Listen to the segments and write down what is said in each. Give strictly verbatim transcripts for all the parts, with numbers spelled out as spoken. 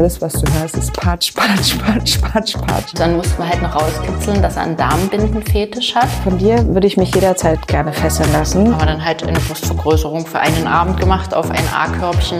alles, was du hörst, ist Patsch, Patsch, Patsch, Patsch, Patsch. Dann musste man halt noch rauskitzeln, dass er einen Darmbindenfetisch hat. Von dir würde ich mich jederzeit gerne fesseln lassen. Haben wir dann halt eine Brustvergrößerung für einen Abend gemacht auf ein A-Körbchen.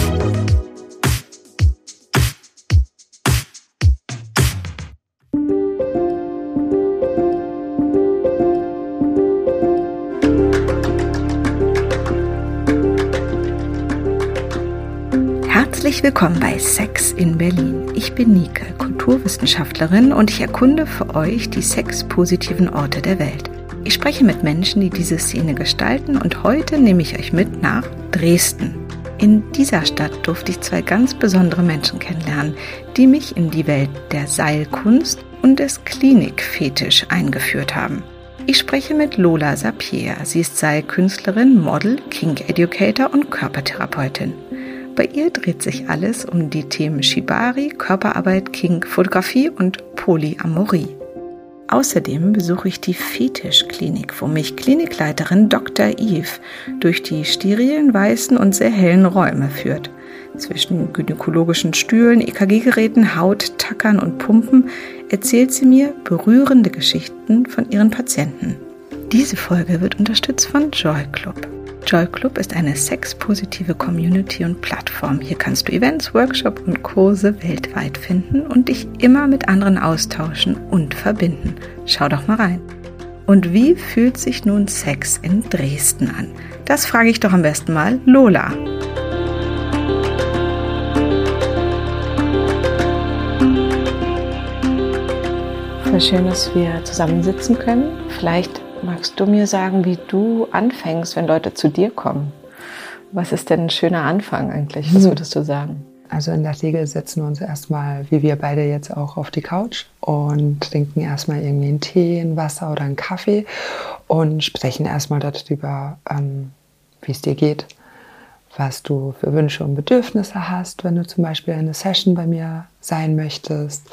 Herzlich willkommen bei Sex in Berlin. Ich bin Nike, Kulturwissenschaftlerin, und ich erkunde für euch die sexpositiven Orte der Welt. Ich spreche mit Menschen, die diese Szene gestalten, und heute nehme ich euch mit nach Dresden. In dieser Stadt durfte ich zwei ganz besondere Menschen kennenlernen, die mich in die Welt der Seilkunst und des Klinikfetisch eingeführt haben. Ich spreche mit Lola Sapieha. Sie ist Seilkünstlerin, Model, Kink-Educator und Körpertherapeutin. Bei ihr dreht sich alles um die Themen Shibari, Körperarbeit, Kink, Fotografie und Polyamorie. Außerdem besuche ich die Fetischklinik, wo mich Klinikleiterin Doktor Eve durch die sterilen, weißen und sehr hellen Räume führt. Zwischen gynäkologischen Stühlen, E K G-Geräten, Haut, Tackern und Pumpen erzählt sie mir berührende Geschichten von ihren Patienten. Diese Folge wird unterstützt von Joy Club. Joy Club ist eine sexpositive Community und Plattform. Hier kannst du Events, Workshops und Kurse weltweit finden und dich immer mit anderen austauschen und verbinden. Schau doch mal rein. Und wie fühlt sich nun Sex in Dresden an? Das frage ich doch am besten mal Lola. Voll schön, dass wir zusammensitzen können. Vielleicht magst du mir sagen, wie du anfängst, wenn Leute zu dir kommen? Was ist denn ein schöner Anfang eigentlich? Was würdest du sagen? Also in der Regel setzen wir uns erstmal, wie wir beide jetzt auch, auf die Couch und trinken erstmal irgendwie einen Tee, ein Wasser oder einen Kaffee und sprechen erstmal darüber, ähm, wie es dir geht, was du für Wünsche und Bedürfnisse hast, wenn du zum Beispiel eine Session bei mir sein möchtest.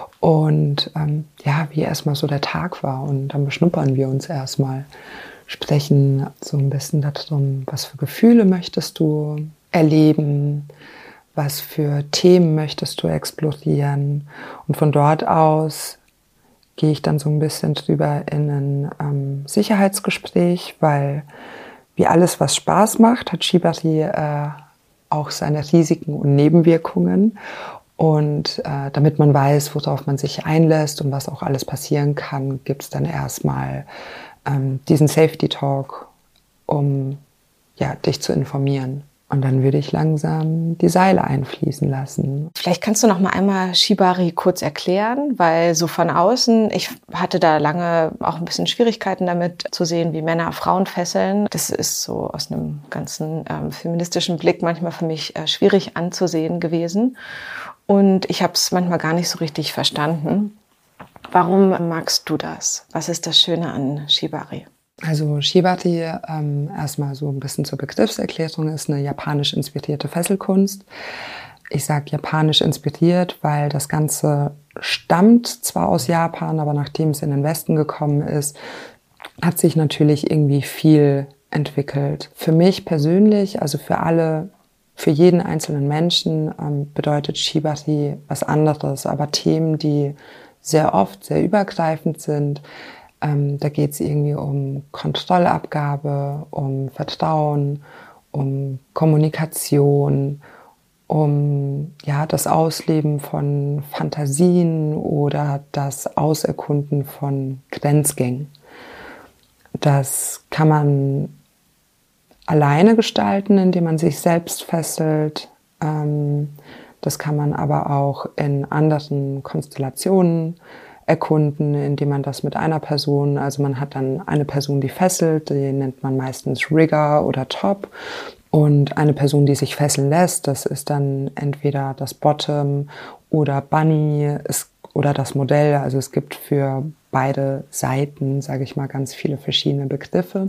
Und ähm, ja, wie erstmal so der Tag war. Und dann beschnuppern wir uns erstmal, sprechen so ein bisschen darum, was für Gefühle möchtest du erleben, was für Themen möchtest du explorieren. Und von dort aus gehe ich dann so ein bisschen drüber in ein ähm, Sicherheitsgespräch, weil wie alles, was Spaß macht, hat Shibari äh, auch seine Risiken und Nebenwirkungen. Und äh, damit man weiß, worauf man sich einlässt und was auch alles passieren kann, gibt es dann erstmal ähm, diesen Safety Talk, um ja, dich zu informieren. Und dann würde ich langsam die Seile einfließen lassen. Vielleicht kannst du noch mal einmal Shibari kurz erklären, weil so von außen, ich hatte da lange auch ein bisschen Schwierigkeiten damit zu sehen, wie Männer Frauen fesseln. Das ist so aus einem ganzen ähm, feministischen Blick manchmal für mich äh, schwierig anzusehen gewesen. Und ich habe es manchmal gar nicht so richtig verstanden. Warum magst du das? Was ist das Schöne an Shibari? Also Shibari, ähm, erstmal so ein bisschen zur Begriffserklärung, ist eine japanisch inspirierte Fesselkunst. Ich sage japanisch inspiriert, weil das Ganze stammt zwar aus Japan, aber nachdem es in den Westen gekommen ist, hat sich natürlich irgendwie viel entwickelt. Für mich persönlich, also für alle, für jeden einzelnen Menschen ähm, bedeutet Shibari was anderes, aber Themen, die sehr oft sehr übergreifend sind. Ähm, da geht es irgendwie um Kontrollabgabe, um Vertrauen, um Kommunikation, um ja, das Ausleben von Fantasien oder das Auserkunden von Grenzgängen. Das kann man alleine gestalten, indem man sich selbst fesselt. Das kann man aber auch in anderen Konstellationen erkunden, indem man das mit einer Person, also man hat dann eine Person, die fesselt, die nennt man meistens Rigger oder Top, und eine Person, die sich fesseln lässt, das ist dann entweder das Bottom oder Bunny oder das Modell. Also es gibt für beide Seiten, sage ich mal, ganz viele verschiedene Begriffe.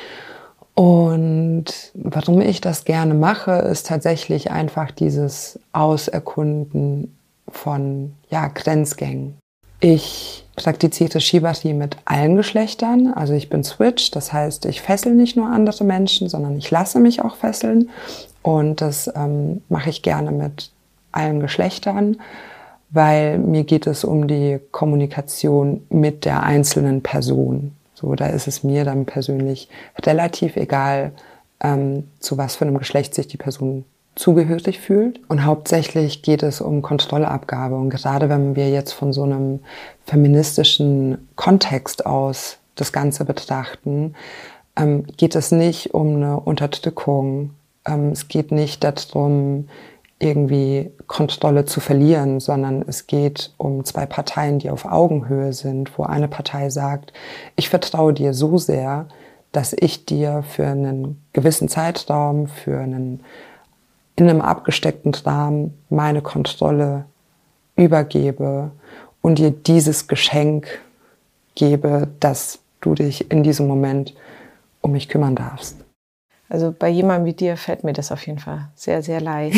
Und warum ich das gerne mache, ist tatsächlich einfach dieses Auserkunden von ja, Grenzgängen. Ich praktiziere Shibari mit allen Geschlechtern, also ich bin Switch, das heißt, ich fessel nicht nur andere Menschen, sondern ich lasse mich auch fesseln, und das ähm, mache ich gerne mit allen Geschlechtern, weil mir geht es um die Kommunikation mit der einzelnen Person. So, da ist es mir dann persönlich relativ egal, ähm, zu was für einem Geschlecht sich die Person zugehörig fühlt. Und hauptsächlich geht es um Kontrollabgabe. Und gerade wenn wir jetzt von so einem feministischen Kontext aus das Ganze betrachten, ähm, geht es nicht um eine Unterdrückung. Ähm, es geht nicht darum, irgendwie Kontrolle zu verlieren, sondern es geht um zwei Parteien, die auf Augenhöhe sind, wo eine Partei sagt, ich vertraue dir so sehr, dass ich dir für einen gewissen Zeitraum, für einen in einem abgesteckten Rahmen meine Kontrolle übergebe und dir dieses Geschenk gebe, dass du dich in diesem Moment um mich kümmern darfst. Also bei jemandem wie dir fällt mir das auf jeden Fall sehr, sehr leicht.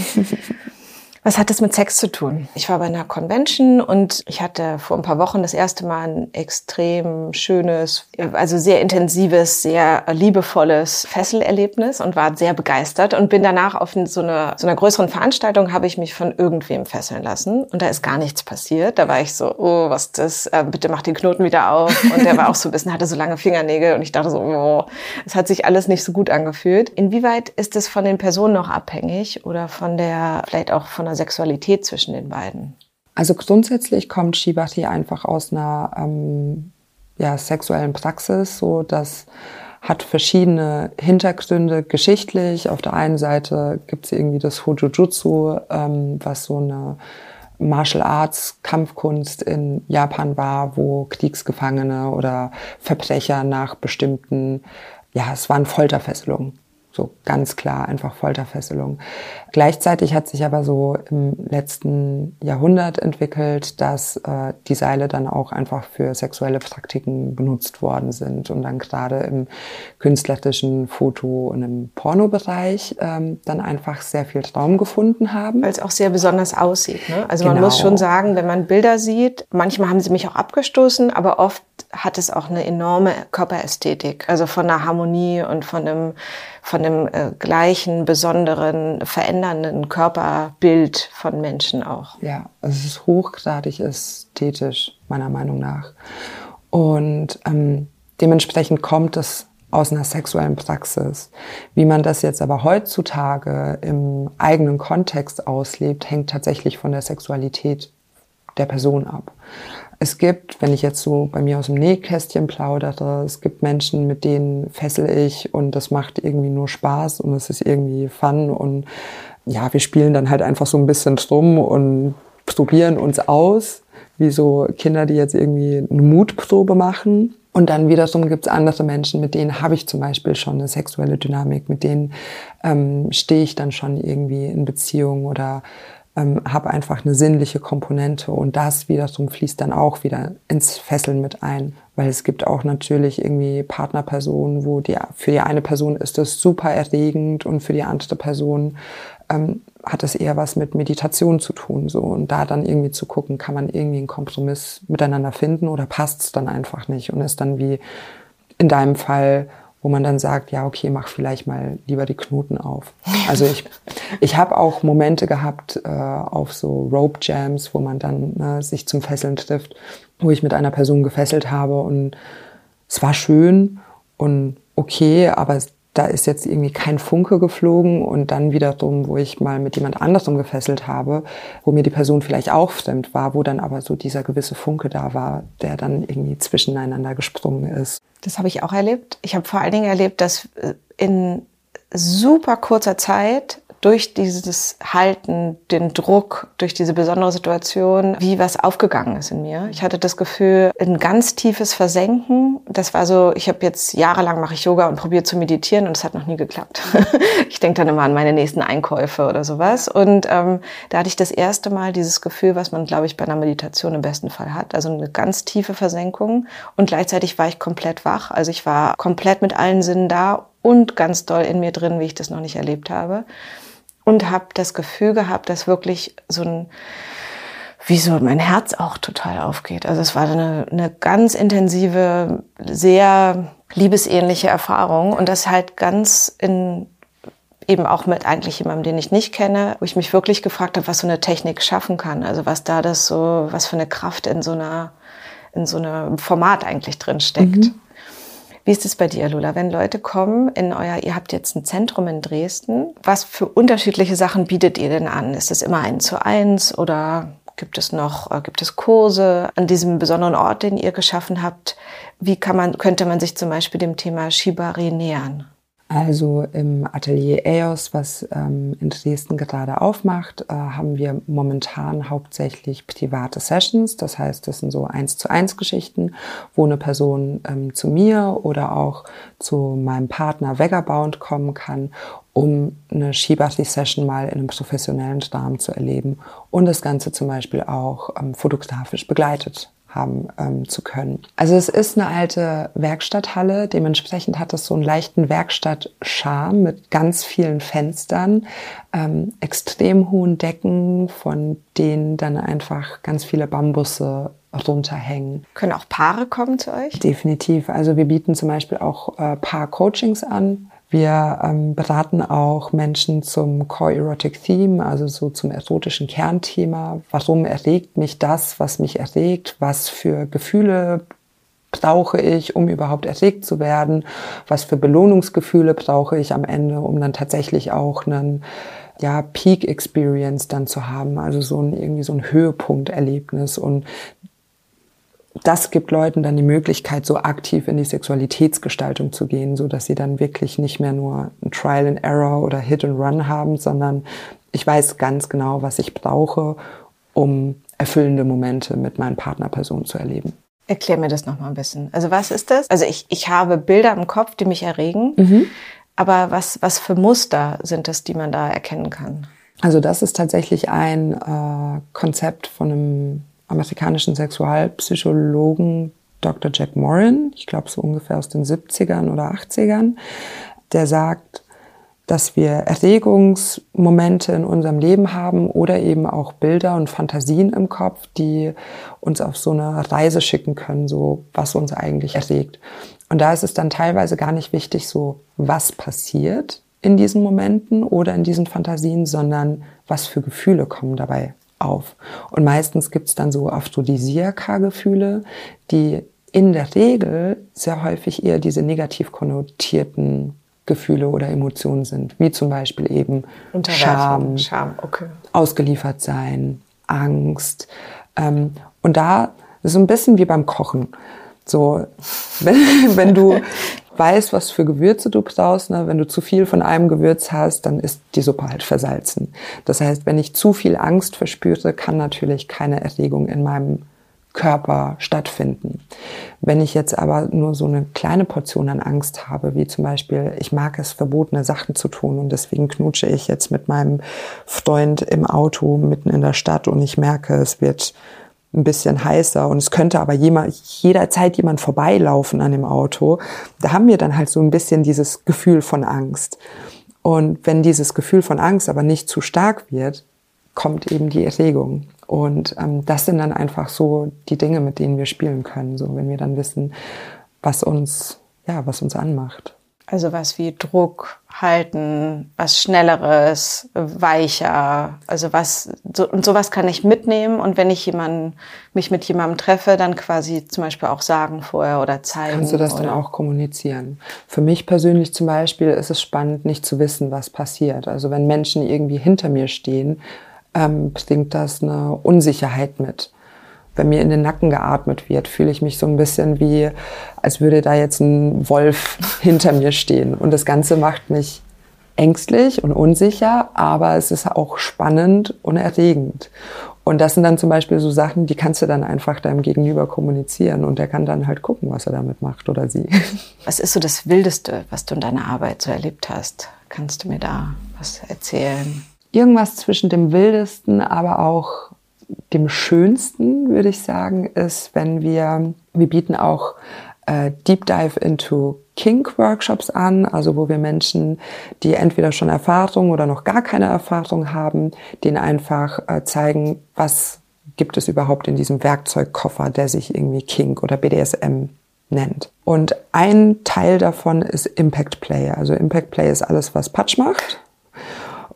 Was hat das mit Sex zu tun? Ich war bei einer Convention und ich hatte vor ein paar Wochen das erste Mal ein extrem schönes, also sehr intensives, sehr liebevolles Fesselerlebnis und war sehr begeistert und bin danach auf so eine, so einer größeren Veranstaltung, habe ich mich von irgendwem fesseln lassen und da ist gar nichts passiert. Da war ich so, oh, was ist das? Äh, bitte mach den Knoten wieder auf. Und der war auch so ein bisschen, hatte so lange Fingernägel und ich dachte so, oh, es hat sich alles nicht so gut angefühlt. Inwieweit ist es von den Personen noch abhängig oder von der, vielleicht auch von der Sexualität zwischen den beiden? Also grundsätzlich kommt Shibari einfach aus einer ähm, ja, sexuellen Praxis, so das hat verschiedene Hintergründe geschichtlich. Auf der einen Seite gibt es irgendwie das Hojujutsu, ähm, was so eine Martial Arts Kampfkunst in Japan war, wo Kriegsgefangene oder Verbrecher nach bestimmten, ja, es waren Folterfesselungen. So ganz klar, einfach Folterfesselung. Gleichzeitig hat sich aber so im letzten Jahrhundert entwickelt, dass äh, die Seile dann auch einfach für sexuelle Praktiken benutzt worden sind und dann gerade im künstlerischen Foto- und im Pornobereich ähm, dann einfach sehr viel Raum gefunden haben. Weil es auch sehr besonders aussieht, ne? Also Genau. Man muss schon sagen, wenn man Bilder sieht, manchmal haben sie mich auch abgestoßen, aber oft hat es auch eine enorme Körperästhetik. Also von der Harmonie und von dem von dem äh, gleichen, besonderen, verändernden Körperbild von Menschen auch. Ja, also es ist hochgradig ästhetisch, meiner Meinung nach. Und ähm, dementsprechend kommt es aus einer sexuellen Praxis. Wie man das jetzt aber heutzutage im eigenen Kontext auslebt, hängt tatsächlich von der Sexualität der Person ab. Es gibt, wenn ich jetzt so bei mir aus dem Nähkästchen plaudere, es gibt Menschen, mit denen fessel ich und das macht irgendwie nur Spaß und es ist irgendwie Fun und ja, wir spielen dann halt einfach so ein bisschen drum und probieren uns aus, wie so Kinder, die jetzt irgendwie eine Mutprobe machen. Und dann wiederum gibt es andere Menschen, mit denen habe ich zum Beispiel schon eine sexuelle Dynamik, mit denen ähm, stehe ich dann schon irgendwie in Beziehung oder Ähm, habe einfach eine sinnliche Komponente und das wiederum fließt dann auch wieder ins Fesseln mit ein, weil es gibt auch natürlich irgendwie Partnerpersonen, wo die für die eine Person ist das super erregend und für die andere Person ähm, hat es eher was mit Meditation zu tun, so und da dann irgendwie zu gucken, kann man irgendwie einen Kompromiss miteinander finden oder passt es dann einfach nicht und ist dann wie in deinem Fall, wo man dann sagt, ja, okay, mach vielleicht mal lieber die Knoten auf. Also ich ich habe auch Momente gehabt äh, auf so Rope Jams, wo man dann ne, sich zum Fesseln trifft, wo ich mit einer Person gefesselt habe und es war schön und okay, aber da ist jetzt irgendwie kein Funke geflogen und dann wiederum, wo ich mal mit jemand anderem gefesselt habe, wo mir die Person vielleicht auch fremd war, wo dann aber so dieser gewisse Funke da war, der dann irgendwie zwischeneinander gesprungen ist. Das habe ich auch erlebt. Ich habe vor allen Dingen erlebt, dass in super kurzer Zeit durch dieses Halten, den Druck, durch diese besondere Situation, wie was aufgegangen ist in mir. Ich hatte das Gefühl, ein ganz tiefes Versenken. Das war so, ich habe jetzt jahrelang mache ich Yoga und probiere zu meditieren und es hat noch nie geklappt. Ich denke dann immer an meine nächsten Einkäufe oder sowas. Und ähm, da hatte ich das erste Mal dieses Gefühl, was man, glaube ich, bei einer Meditation im besten Fall hat. Also eine ganz tiefe Versenkung. Und gleichzeitig war ich komplett wach. Also ich war komplett mit allen Sinnen da und ganz doll in mir drin, wie ich das noch nicht erlebt habe. Und habe das Gefühl gehabt, dass wirklich so ein, wie so mein Herz auch total aufgeht. Also es war eine, eine ganz intensive, sehr liebesähnliche Erfahrung und das halt ganz in, eben auch mit eigentlich jemandem, den ich nicht kenne, wo ich mich wirklich gefragt habe, was so eine Technik schaffen kann. Also was da das so, was für eine Kraft in so einer, in so einem Format eigentlich drin steckt. Mhm. Wie ist es bei dir, Lola, wenn Leute kommen in euer, ihr habt jetzt ein Zentrum in Dresden, was für unterschiedliche Sachen bietet ihr denn an? Ist das immer eins zu eins oder gibt es noch, äh, gibt es Kurse an diesem besonderen Ort, den ihr geschaffen habt? Wie kann man, könnte man sich zum Beispiel dem Thema Shibari nähern? Also im Atelier E O S, was ähm, in Dresden gerade aufmacht, äh, haben wir momentan hauptsächlich private Sessions. Das heißt, das sind so eins zu eins Geschichten, wo eine Person ähm, zu mir oder auch zu meinem Partner Vagabond kommen kann, um eine Shibari-Session mal in einem professionellen Rahmen zu erleben und das Ganze zum Beispiel auch ähm, fotografisch begleitet haben ähm, zu können. Also es ist eine alte Werkstatthalle, dementsprechend hat es so einen leichten Werkstatt-Charme mit ganz vielen Fenstern, ähm, extrem hohen Decken, von denen dann einfach ganz viele Bambusse runterhängen. Können auch Paare kommen zu euch? Definitiv. Also wir bieten zum Beispiel auch äh, Paar-Coachings an. Wir ähm, beraten auch Menschen zum Core Erotic Theme, also so zum erotischen Kernthema. Warum erregt mich das, was mich erregt? Was für Gefühle brauche ich, um überhaupt erregt zu werden? Was für Belohnungsgefühle brauche ich am Ende, um dann tatsächlich auch einen ja, Peak Experience dann zu haben? Also so ein, irgendwie so ein Höhepunkterlebnis. Und das gibt Leuten dann die Möglichkeit, so aktiv in die Sexualitätsgestaltung zu gehen, so dass sie dann wirklich nicht mehr nur ein Trial and Error oder Hit and Run haben, sondern ich weiß ganz genau, was ich brauche, um erfüllende Momente mit meinen Partnerpersonen zu erleben. Erklär mir das noch mal ein bisschen. Also was ist das? Also ich, ich habe Bilder im Kopf, die mich erregen, mhm. aber was, was für Muster sind das, die man da erkennen kann? Also das ist tatsächlich ein äh, Konzept von einem amerikanischen Sexualpsychologen Doktor Jack Morin, ich glaube so ungefähr aus den siebzigern oder achtzigern, der sagt, dass wir Erregungsmomente in unserem Leben haben oder eben auch Bilder und Fantasien im Kopf, die uns auf so eine Reise schicken können, so was uns eigentlich erregt. Und da ist es dann teilweise gar nicht wichtig, so was passiert in diesen Momenten oder in diesen Fantasien, sondern was für Gefühle kommen dabei auf. Und meistens gibt es dann so Aphrodisiaka-Gefühle, die in der Regel sehr häufig eher diese negativ konnotierten Gefühle oder Emotionen sind, wie zum Beispiel eben Scham, Scham, okay. ausgeliefert sein, Angst. Ähm, und da ist so ein bisschen wie beim Kochen. So, wenn, wenn du weißt, was für Gewürze du brauchst, ne? Wenn du zu viel von einem Gewürz hast, dann ist die Suppe halt versalzen. Das heißt, wenn ich zu viel Angst verspüre, kann natürlich keine Erregung in meinem Körper stattfinden. Wenn ich jetzt aber nur so eine kleine Portion an Angst habe, wie zum Beispiel, ich mag es, verbotene Sachen zu tun und deswegen knutsche ich jetzt mit meinem Freund im Auto mitten in der Stadt und ich merke, es wird ein bisschen heißer und es könnte aber jemand, jederzeit jemand vorbeilaufen an dem Auto, da haben wir dann halt so ein bisschen dieses Gefühl von Angst. Und wenn dieses Gefühl von Angst aber nicht zu stark wird, kommt eben die Erregung. Und ähm, das sind dann einfach so die Dinge, mit denen wir spielen können, so wenn wir dann wissen, was uns, ja, was uns anmacht. Also was wie Druck, Halten, was Schnelleres, weicher, also was, so, und sowas kann ich mitnehmen und wenn ich jemanden, mich mit jemandem treffe, dann quasi zum Beispiel auch sagen vorher oder zeigen. Kannst du das oder? Dann auch kommunizieren? Für mich persönlich zum Beispiel ist es spannend, nicht zu wissen, was passiert. Also wenn Menschen irgendwie hinter mir stehen, ähm, bringt das eine Unsicherheit mit. Wenn mir in den Nacken geatmet wird, fühle ich mich so ein bisschen wie, als würde da jetzt ein Wolf hinter mir stehen. Und das Ganze macht mich ängstlich und unsicher, aber es ist auch spannend und erregend. Und das sind dann zum Beispiel so Sachen, die kannst du dann einfach deinem Gegenüber kommunizieren und der kann dann halt gucken, was er damit macht oder sie. Was ist so das Wildeste, was du in deiner Arbeit so erlebt hast? Kannst du mir da was erzählen? Irgendwas zwischen dem Wildesten, aber auch dem Schönsten, würde ich sagen, ist, wenn wir, wir bieten auch äh, Deep Dive into Kink Workshops an, also wo wir Menschen, die entweder schon Erfahrung oder noch gar keine Erfahrung haben, denen einfach äh, zeigen, was gibt es überhaupt in diesem Werkzeugkoffer, der sich irgendwie Kink oder B D S M nennt. Und ein Teil davon ist Impact Play. Also Impact Play ist alles, was Patsch macht.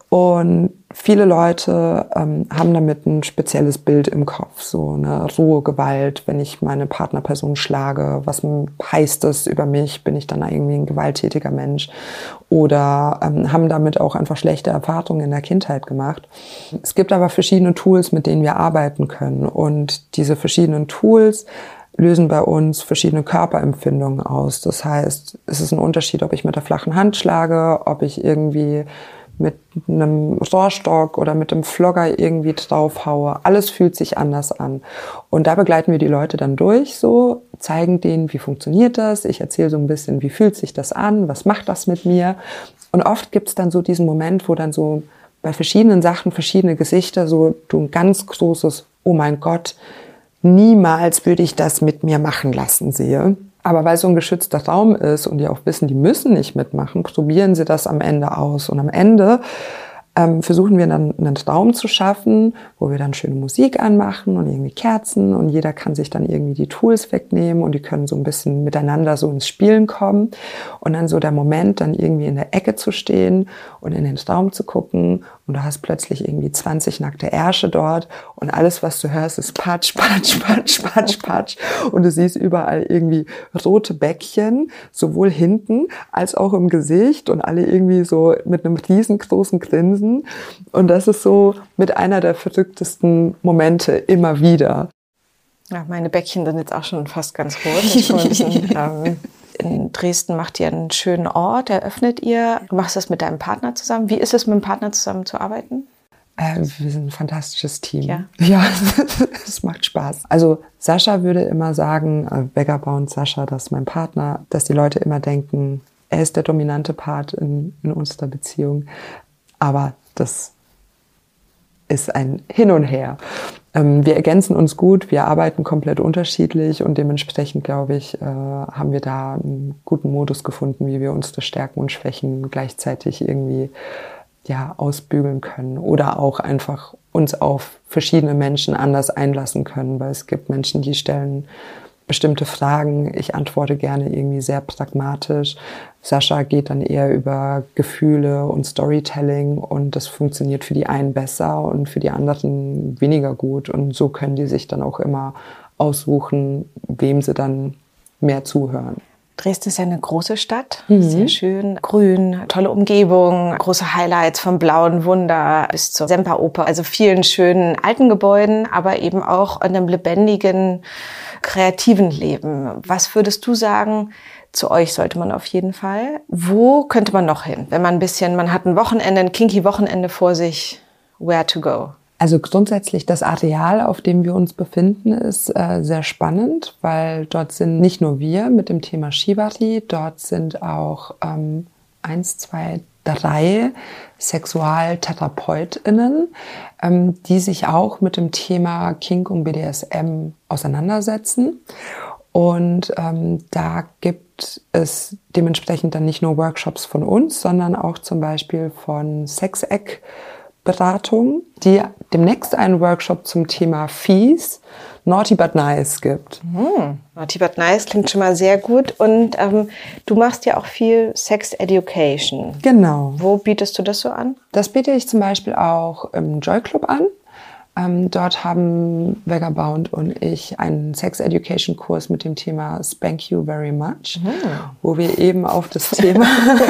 Und viele Leute ähm, haben damit ein spezielles Bild im Kopf, so eine rohe Gewalt, wenn ich meine Partnerperson schlage. Was heißt das über mich? Bin ich dann irgendwie ein gewalttätiger Mensch? Oder ähm, haben damit auch einfach schlechte Erfahrungen in der Kindheit gemacht. Es gibt aber verschiedene Tools, mit denen wir arbeiten können. Und diese verschiedenen Tools lösen bei uns verschiedene Körperempfindungen aus. Das heißt, es ist ein Unterschied, ob ich mit der flachen Hand schlage, ob ich irgendwie mit einem Rohrstock oder mit einem Flogger irgendwie draufhaue. Alles fühlt sich anders an. Und da begleiten wir die Leute dann durch, so, zeigen denen, wie funktioniert das. Ich erzähle so ein bisschen, wie fühlt sich das an, was macht das mit mir. Und oft gibt es dann so diesen Moment, wo dann so bei verschiedenen Sachen verschiedene Gesichter so du ein ganz großes, oh mein Gott, niemals würde ich das mit mir machen lassen sehe. Aber weil so ein geschützter Raum ist und die auch wissen, die müssen nicht mitmachen, probieren sie das am Ende aus. Und am Ende ähm, versuchen wir dann einen Raum zu schaffen, wo wir dann schöne Musik anmachen und irgendwie Kerzen und jeder kann sich dann irgendwie die Tools wegnehmen und die können so ein bisschen miteinander so ins Spielen kommen. Und dann so der Moment, dann irgendwie in der Ecke zu stehen und in den Raum zu gucken und du hast plötzlich irgendwie zwanzig nackte Ärsche dort und alles, was du hörst, ist Patsch, Patsch, Patsch, Patsch, Patsch und du siehst überall irgendwie rote Bäckchen, sowohl hinten als auch im Gesicht und alle irgendwie so mit einem riesengroßen Grinsen und das ist so mit einer der verrücktesten Momente immer wieder. Ja, meine Bäckchen sind jetzt auch schon fast ganz rot. Ich schon ein bisschen, ähm, in Dresden macht ihr einen schönen Ort, eröffnet ihr. Du machst das mit deinem Partner zusammen. Wie ist es, mit dem Partner zusammen zu arbeiten? Äh, wir sind ein fantastisches Team. Ja, ja es macht Spaß. Also Sascha würde immer sagen, äh, Vagabond Sascha, das ist mein Partner, dass die Leute immer denken, er ist der dominante Part in, in unserer Beziehung. Aber das ist ein Hin und Her. Ähm, wir ergänzen uns gut, wir arbeiten komplett unterschiedlich und dementsprechend, glaube ich, äh, haben wir da einen guten Modus gefunden, wie wir unsere Stärken und Schwächen gleichzeitig irgendwie ja, ausbügeln können oder auch einfach uns auf verschiedene Menschen anders einlassen können, weil es gibt Menschen, die stellen bestimmte Fragen. Ich antworte gerne irgendwie sehr pragmatisch. Sascha geht dann eher über Gefühle und Storytelling und das funktioniert für die einen besser und für die anderen weniger gut. Und so können die sich dann auch immer aussuchen, wem sie dann mehr zuhören. Dresden ist ja eine große Stadt, mhm. sehr schön, grün, tolle Umgebung, große Highlights vom Blauen Wunder bis zur Semperoper, also vielen schönen alten Gebäuden, aber eben auch in einem lebendigen, kreativen Leben. Was würdest du sagen, zu euch sollte man auf jeden Fall? Wo könnte man noch hin, wenn man ein bisschen, man hat ein Wochenende, ein kinky Wochenende vor sich, where to go? Also grundsätzlich das Areal, auf dem wir uns befinden, ist äh, sehr spannend, weil dort sind nicht nur wir mit dem Thema Shibari, dort sind auch ähm, eins, zwei, drei SexualtherapeutInnen, ähm, die sich auch mit dem Thema Kink und B D S M auseinandersetzen. Und ähm, da gibt es dementsprechend dann nicht nur Workshops von uns, sondern auch zum Beispiel von Sex-Ec Beratung, die demnächst einen Workshop zum Thema Fies, Naughty but Nice gibt. Hm. Naughty but Nice klingt schon mal sehr gut. Und ähm, du machst ja auch viel Sex Education. Genau. Wo bietest du das so an? Das biete ich zum Beispiel auch im Joy Club an. Ähm, dort haben Vagabond und ich einen Sex Education Kurs mit dem Thema Spank You Very Much, hm. wo wir eben auf das Thema...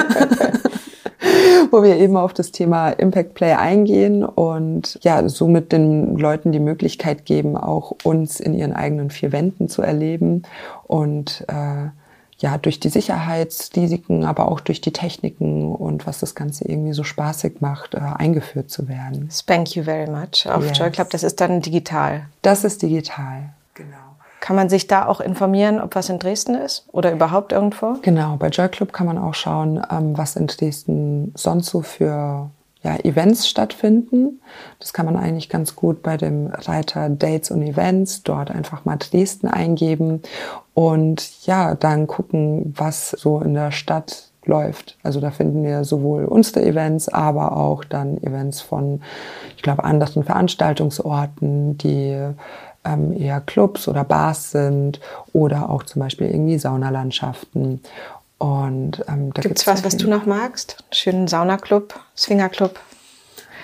wo wir eben auf das Thema Impact Play eingehen und ja, somit den Leuten die Möglichkeit geben, auch uns in ihren eigenen vier Wänden zu erleben und äh, ja, durch die Sicherheitsrisiken, aber auch durch die Techniken und was das Ganze irgendwie so spaßig macht, äh, eingeführt zu werden. Thank you very much. Auf yes. Joy Club, das ist dann digital. Das ist digital, genau. Kann man sich da auch informieren, ob was in Dresden ist oder überhaupt irgendwo? Genau, bei Joy Club kann man auch schauen, was in Dresden sonst so für ja, Events stattfinden. Das kann man eigentlich ganz gut bei dem Reiter Dates und Events dort einfach mal Dresden eingeben und ja, dann gucken, was so in der Stadt läuft. Also da finden wir sowohl unsere Events, aber auch dann Events von, ich glaube, anderen Veranstaltungsorten, die ähm, eher Clubs oder Bars sind oder auch zum Beispiel irgendwie Saunalandschaften. Und ähm, da gibt's was, was du noch magst? Schönen Saunaclub, Swingerclub?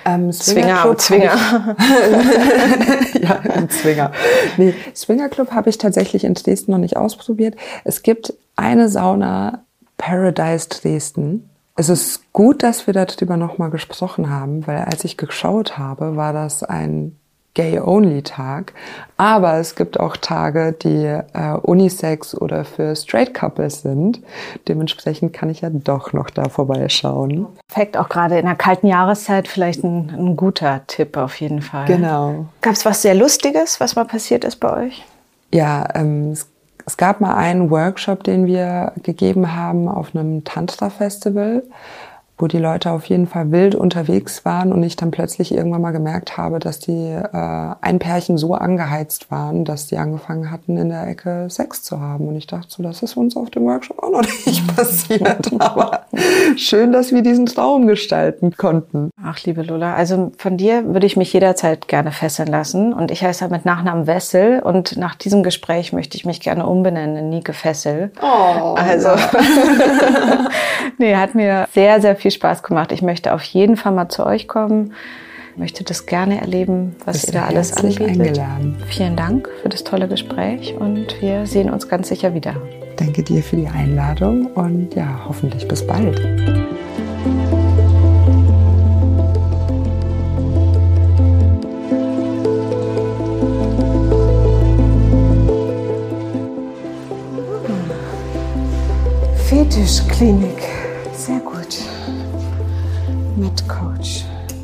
Ähm, Swinger, Zwinger. ja, im Zwinger. Nee, Swinger Club habe ich tatsächlich in Dresden noch nicht ausprobiert. Es gibt eine Sauna, Paradise Dresden. Es ist gut, dass wir darüber nochmal gesprochen haben, weil als ich geschaut habe, war das ein Gay-Only-Tag. Aber es gibt auch Tage, die äh, Unisex oder für Straight-Couples sind. Dementsprechend kann ich ja doch noch da vorbeischauen. Perfekt, auch gerade in der kalten Jahreszeit vielleicht ein, ein guter Tipp auf jeden Fall. Genau. Gab es was sehr Lustiges, was mal passiert ist bei euch? Ja, ähm, es, es gab mal einen Workshop, den wir gegeben haben auf einem Tantra-Festival, wo die Leute auf jeden Fall wild unterwegs waren und ich dann plötzlich irgendwann mal gemerkt habe, dass die äh, ein Pärchen so angeheizt waren, dass die angefangen hatten, in der Ecke Sex zu haben. Und ich dachte so, das ist uns auf dem Workshop auch noch nicht passiert. Aber schön, dass wir diesen Traum gestalten konnten. Ach, liebe Lola, also von dir würde ich mich jederzeit gerne fesseln lassen. Und ich heiße mit Nachnamen Wessel. Und nach diesem Gespräch möchte ich mich gerne umbenennen in Nike Fessel. Oh, also, nee, hat mir sehr, sehr viel Spaß gemacht. Ich möchte auf jeden Fall mal zu euch kommen. Ich möchte das gerne erleben, was Bist ihr da alles herzlich anbietet. Eingeladen. Vielen Dank für das tolle Gespräch und wir sehen uns ganz sicher wieder. Danke dir für die Einladung und ja, hoffentlich bis bald. Fetischklinik. Sehr gut. Mit Coach.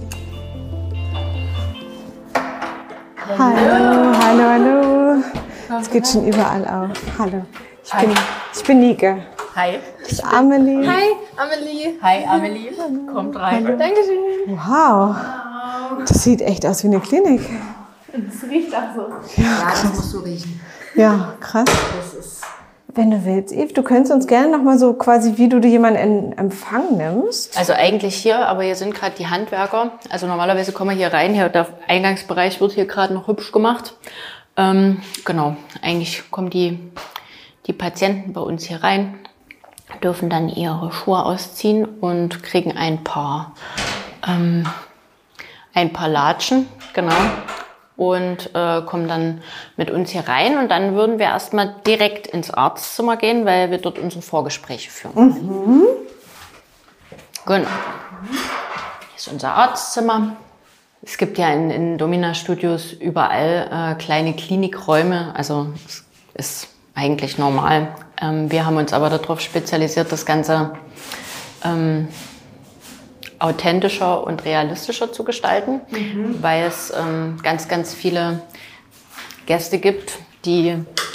Hallo, hallo, hallo. Es geht schon überall auf. Hallo. Ich bin, ich bin Nike. Hi. Das ist Amelie. Hi, Amelie. Hi, Amelie. Kommt rein. Dankeschön. Wow. Das sieht echt aus wie eine Klinik. Das riecht auch so. Ja, das musst du riechen. Ja, krass. Das ist Wenn du willst, Eve, du könntest uns gerne noch mal so quasi, wie du dir jemanden in Empfang nimmst. Also eigentlich hier, aber hier sind gerade die Handwerker. Also normalerweise kommen wir hier rein. Hier der Eingangsbereich wird hier gerade noch hübsch gemacht. Ähm, genau, eigentlich kommen die, die Patienten bei uns hier rein, dürfen dann ihre Schuhe ausziehen und kriegen ein paar, ähm, ein paar Latschen, genau. Und äh, kommen dann mit uns hier rein. Und dann würden wir erstmal direkt ins Arztzimmer gehen, weil wir dort unsere Vorgespräche führen. Mhm. Genau. Hier ist unser Arztzimmer. Es gibt ja in, in Domina-Studios überall äh, kleine Klinikräume. Also es ist eigentlich normal. Ähm, wir haben uns aber darauf spezialisiert, das Ganze ähm, authentischer und realistischer zu gestalten, mhm. weil es ähm, ganz, ganz viele Gäste gibt, die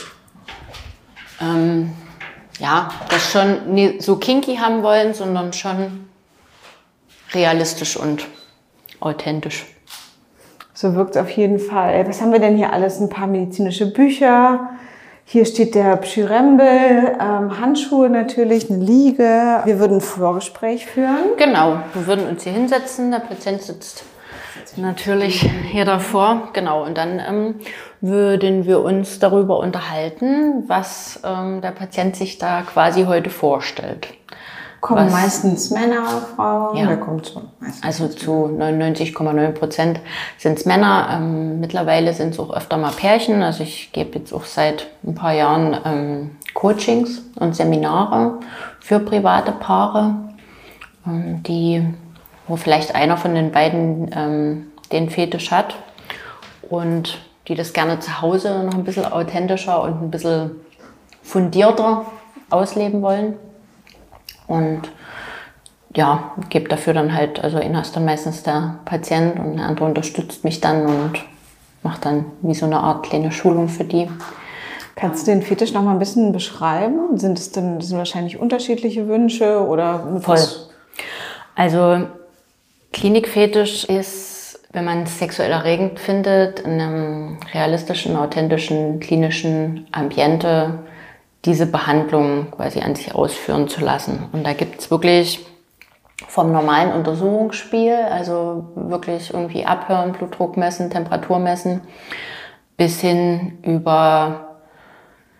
ähm, ja, das schon nie so kinky haben wollen, sondern schon realistisch und authentisch. So wirkt es auf jeden Fall. Was haben wir denn hier alles? Ein paar medizinische Bücher. Hier steht der Pschyrembel, ähm, Handschuhe natürlich, eine Liege. Wir würden ein Vorgespräch führen. Genau, wir würden uns hier hinsetzen. Der Patient sitzt natürlich hier davor. Genau, und dann ähm, würden wir uns darüber unterhalten, was ähm, der Patient sich da quasi heute vorstellt. Kommen Was, meistens Männer, Frauen? Ja. Wer kommt schon? Meistens. Also zu neunundneunzig Komma neun Prozent sind es Männer. Ähm, mittlerweile sind es auch öfter mal Pärchen. Also ich gebe jetzt auch seit ein paar Jahren ähm, Coachings und Seminare für private Paare, ähm, die, wo vielleicht einer von den beiden ähm, den Fetisch hat und die das gerne zu Hause noch ein bisschen authentischer und ein bisschen fundierter ausleben wollen. Und ja, gebe dafür dann halt, also einer ist dann meistens der Patient und der andere unterstützt mich dann und macht dann wie so eine Art kleine Schulung für die. Kannst du den Fetisch noch mal ein bisschen beschreiben? Sind es denn das sind wahrscheinlich unterschiedliche Wünsche oder Voll. Also Klinikfetisch ist, wenn man es sexuell erregend findet, in einem realistischen, authentischen, klinischen Ambiente diese Behandlung quasi an sich ausführen zu lassen. Und da gibt es wirklich vom normalen Untersuchungsspiel, also wirklich irgendwie abhören, Blutdruck messen, Temperatur messen, bis hin über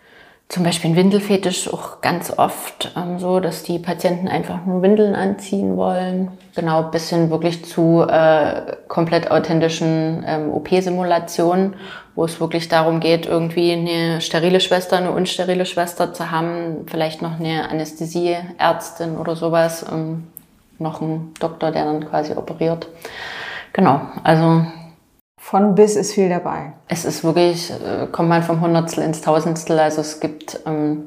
Zum Beispiel ein Windelfetisch auch ganz oft ähm, so, dass die Patienten einfach nur Windeln anziehen wollen. Genau, bis hin wirklich zu äh, komplett authentischen ähm, O P-Simulationen, wo es wirklich darum geht, irgendwie eine sterile Schwester, eine unsterile Schwester zu haben, vielleicht noch eine Anästhesieärztin oder sowas, ähm, noch ein Doktor, der dann quasi operiert. Genau, also von bis ist viel dabei. Es ist wirklich, äh, kommt man vom Hundertstel ins Tausendstel. Also es gibt ähm,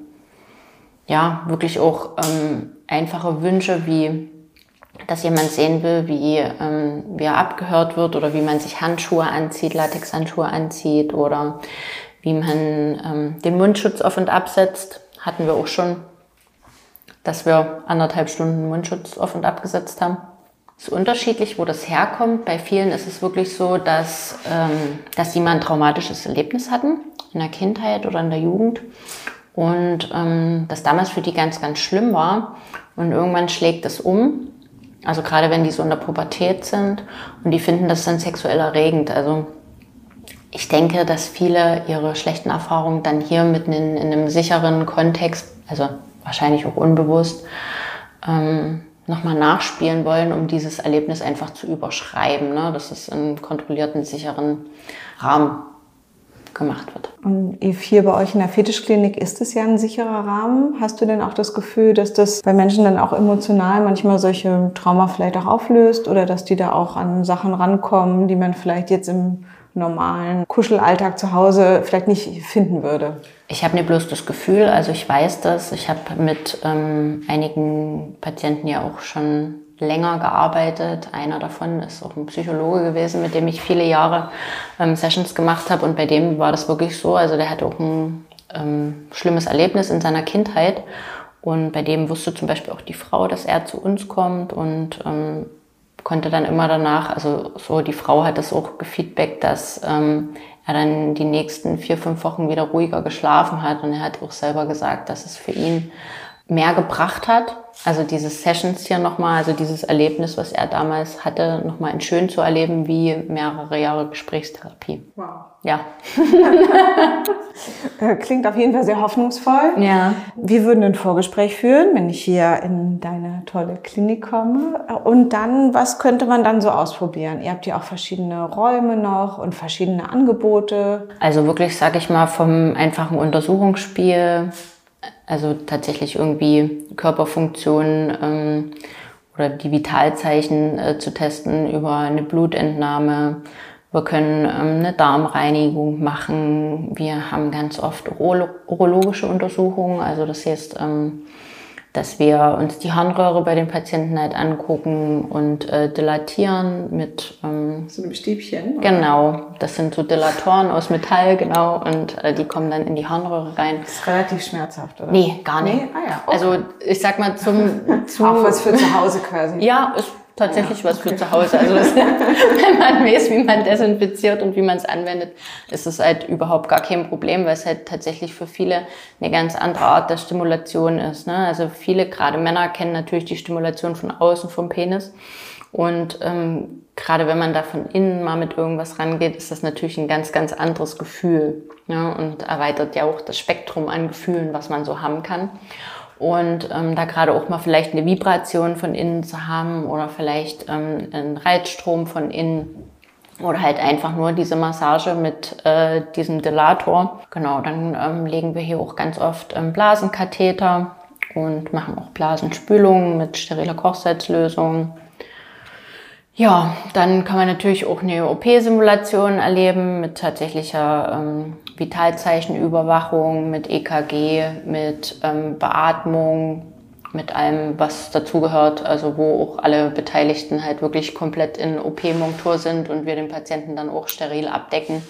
ja wirklich auch ähm, einfache Wünsche, wie dass jemand sehen will, wie, ähm, wie er abgehört wird oder wie man sich Handschuhe anzieht, Latexhandschuhe anzieht oder wie man ähm, den Mundschutz auf und absetzt. Hatten wir auch schon, dass wir anderthalb Stunden Mundschutz auf und abgesetzt haben. Es ist unterschiedlich, wo das herkommt. Bei vielen ist es wirklich so, dass, ähm, dass die mal ein traumatisches Erlebnis hatten, in der Kindheit oder in der Jugend. Und ähm, das damals für die ganz, ganz schlimm war. Und irgendwann schlägt es um. Also gerade wenn die so in der Pubertät sind. Und die finden das dann sexuell erregend. Also ich denke, dass viele ihre schlechten Erfahrungen dann hier mitten in, in einem sicheren Kontext, also wahrscheinlich auch unbewusst, ähm, nochmal nachspielen wollen, um dieses Erlebnis einfach zu überschreiben, ne? Dass es in einem kontrollierten, sicheren Rahmen gemacht wird. Und hier bei euch in der Fetischklinik ist es ja ein sicherer Rahmen. Hast du denn auch das Gefühl, dass das bei Menschen dann auch emotional manchmal solche Trauma vielleicht auch auflöst oder dass die da auch an Sachen rankommen, die man vielleicht jetzt im normalen Kuschelalltag zu Hause vielleicht nicht finden würde? Ich habe nicht bloß das Gefühl, also ich weiß das, ich habe mit ähm, einigen Patienten ja auch schon länger gearbeitet. Einer davon ist auch ein Psychologe gewesen, mit dem ich viele Jahre ähm, Sessions gemacht habe und bei dem war das wirklich so, also der hatte auch ein ähm, schlimmes Erlebnis in seiner Kindheit und bei dem wusste zum Beispiel auch die Frau, dass er zu uns kommt und ähm, konnte dann immer danach, also so die Frau hat das auch gefeedbackt, dass ähm, er dann die nächsten vier, fünf Wochen wieder ruhiger geschlafen hat und er hat auch selber gesagt, dass es für ihn mehr gebracht hat. Also diese Sessions hier nochmal, also dieses Erlebnis, was er damals hatte, nochmal in schön zu erleben, wie mehrere Jahre Gesprächstherapie. Wow. Ja. Klingt auf jeden Fall sehr hoffnungsvoll. Ja. Wir würden ein Vorgespräch führen, wenn ich hier in deine tolle Klinik komme. Und dann, was könnte man dann so ausprobieren? Ihr habt ja auch verschiedene Räume noch und verschiedene Angebote. Also wirklich, sag ich mal, vom einfachen Untersuchungsspiel, also tatsächlich irgendwie Körperfunktionen ähm, oder die Vitalzeichen äh, zu testen über eine Blutentnahme. Wir können ähm, eine Darmreinigung machen. Wir haben ganz oft uro- urologische Untersuchungen. Also das heißt, ähm, dass wir uns die Harnröhre bei den Patienten halt angucken und äh, dilatieren mit ähm, so einem Stäbchen. Oder? Genau, das sind so Dilatoren aus Metall, genau, und äh, die kommen dann in die Harnröhre rein. Das ist relativ schmerzhaft, oder? Nee, gar nicht. Nee? Ah, ja. Okay. Also ich sag mal zum... zu, auch was für zu Hause quasi. Ja, ist tatsächlich ja, was okay. für zu Hause. Also das, wenn man weiß, wie man desinfiziert und wie man es anwendet, ist es halt überhaupt gar kein Problem, weil es halt tatsächlich für viele eine ganz andere Art der Stimulation ist. Ne? Also viele, gerade Männer, kennen natürlich die Stimulation von außen vom Penis. Und ähm, gerade wenn man da von innen mal mit irgendwas rangeht, ist das natürlich ein ganz, ganz anderes Gefühl. Ne? Und erweitert ja auch das Spektrum an Gefühlen, was man so haben kann. Und ähm, da gerade auch mal vielleicht eine Vibration von innen zu haben oder vielleicht ähm, einen Reizstrom von innen oder halt einfach nur diese Massage mit äh, diesem Dilator. Genau, dann ähm, legen wir hier auch ganz oft ähm, Blasenkatheter und machen auch Blasenspülungen mit steriler Kochsalzlösung. Ja, dann kann man natürlich auch eine O P-Simulation erleben mit tatsächlicher ähm, Vitalzeichenüberwachung, mit E K G, mit ähm, Beatmung, mit allem, was dazugehört, also wo auch alle Beteiligten halt wirklich komplett in O P-Montur sind und wir den Patienten dann auch steril abdecken.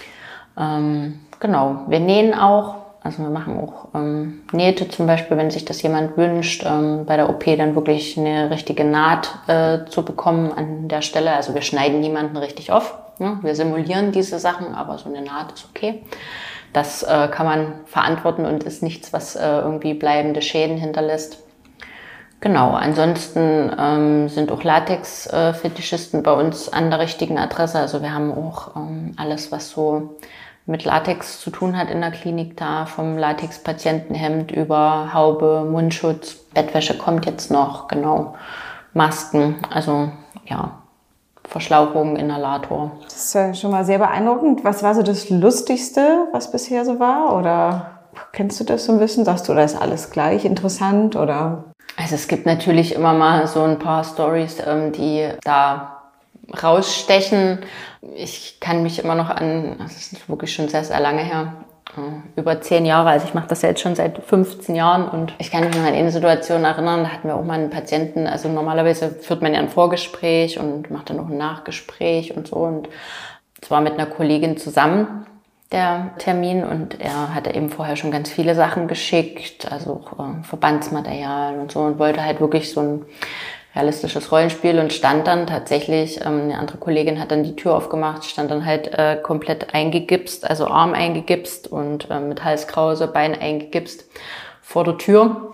Ähm, genau, wir nähen auch. Also wir machen auch ähm, Nähte zum Beispiel, wenn sich das jemand wünscht, ähm, bei der O P dann wirklich eine richtige Naht äh, zu bekommen an der Stelle. Also wir schneiden niemanden richtig auf. Ne? Wir simulieren diese Sachen, aber so eine Naht ist okay. Das äh, kann man verantworten und ist nichts, was äh, irgendwie bleibende Schäden hinterlässt. Genau, ansonsten ähm, sind auch Latex-Fetischisten bei uns an der richtigen Adresse. Also wir haben auch ähm, alles, was so mit Latex zu tun hat in der Klinik da, vom Latex-Patientenhemd über Haube, Mundschutz, Bettwäsche kommt jetzt noch, genau, Masken, also ja, Verschlauchung, Inhalator. Das ist ja schon mal sehr beeindruckend. Was war so das Lustigste, was bisher so war? Oder kennst du das so ein bisschen? Sagst du, das ist alles gleich interessant? Oder? Also es gibt natürlich immer mal so ein paar Storys, die da rausstechen. Ich kann mich immer noch an, das ist wirklich schon sehr, sehr lange her, über zehn Jahre, also ich mache das ja jetzt schon seit fünfzehn Jahren und ich kann mich noch an eine Situation erinnern, da hatten wir auch mal einen Patienten, also normalerweise führt man ja ein Vorgespräch und macht dann noch ein Nachgespräch und so und es war mit einer Kollegin zusammen der Termin und er hatte eben vorher schon ganz viele Sachen geschickt, also auch äh, Verbandsmaterial und so und wollte halt wirklich so ein realistisches Rollenspiel und stand dann tatsächlich, ähm, eine andere Kollegin hat dann die Tür aufgemacht, stand dann halt äh, komplett eingegipst, also Arm eingegipst und äh, mit Halskrause, Bein eingegipst vor der Tür.